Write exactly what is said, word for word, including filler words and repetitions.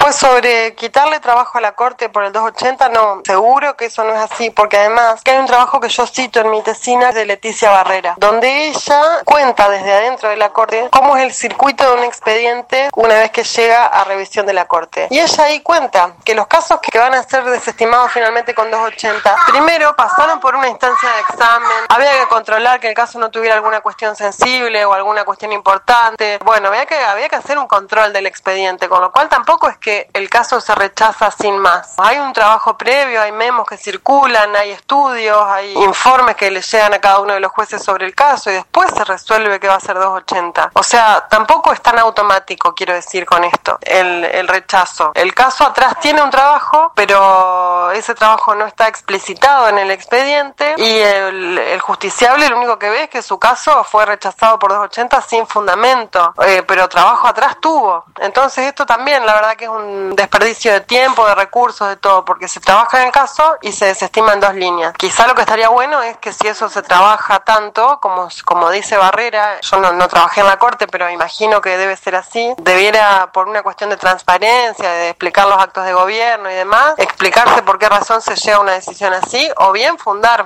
Después, sobre quitarle trabajo a la Corte por el doscientos ochenta, no, seguro que eso no es así, porque además que hay un trabajo que yo cito en mi tesina de Leticia Barrera, donde ella cuenta desde adentro de la Corte cómo es el circuito de un expediente una vez que llega a revisión de la Corte. Y ella ahí cuenta que los casos que van a ser desestimados finalmente con doscientos ochenta, primero pasaron por una instancia de examen, había que controlar que el caso no tuviera alguna cuestión sensible o alguna cuestión importante, bueno, había que, había que hacer un control del expediente, con lo cual tampoco es que el caso se rechaza sin más. Hay un trabajo previo, hay memos que circulan, hay estudios, hay informes que le llegan a cada uno de los jueces sobre el caso y después se resuelve que va a ser doscientos ochenta. O sea, tampoco es tan automático, quiero decir con esto, el, el rechazo. El caso atrás tiene un trabajo, pero ese trabajo no está explicitado en el expediente y el, el justiciable lo único que ve es que su caso fue rechazado por doscientos ochenta sin fundamento, eh, pero trabajo atrás tuvo. Entonces esto también, la verdad que es un desperdicio de tiempo, de recursos, de todo, porque se trabaja en el caso y se desestima en dos líneas. Quizá lo que estaría bueno es que si eso se trabaja tanto, como, como dice Barrera, yo no, no trabajé en la Corte, pero imagino que debe ser así, debiera, por una cuestión de transparencia, de explicar los actos de gobierno y demás, explicarse por qué razón se llega a una decisión así, o bien fundar